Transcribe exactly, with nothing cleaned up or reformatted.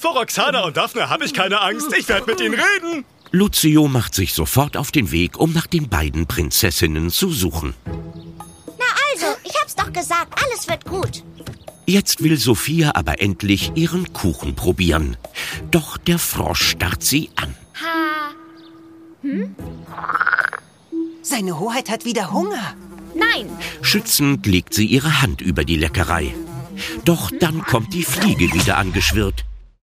Vor Roxana und Daphne habe ich keine Angst. Ich werde mit ihnen reden. Lucio macht sich sofort auf den Weg, um nach den beiden Prinzessinnen zu suchen. Na also, ich hab's doch gesagt, alles wird gut. Jetzt will Sophia aber endlich ihren Kuchen probieren. Doch der Frosch starrt sie an. Ha. Hm? Seine Hoheit hat wieder Hunger. Nein. Schützend legt sie ihre Hand über die Leckerei. Doch dann kommt die Fliege wieder angeschwirrt.